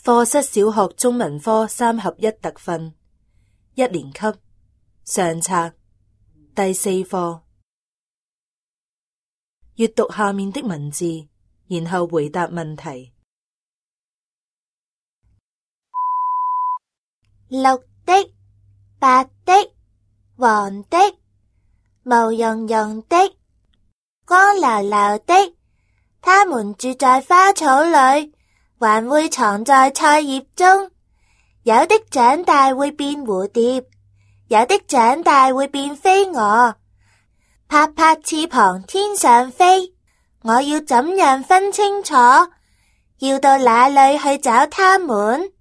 課室小學中文科3合1特訓1年級上冊第4課。閱讀下面的文字，然後回答問題。 綠的、白的、黃的、毛茸茸的、光溜溜的，它們住在花草裏，還會藏在菜葉中。有的長大會變蝴蝶，有的長大會變飛蛾，拍拍翅膀天上飛。我要怎樣分清楚？要到哪裏去找它們？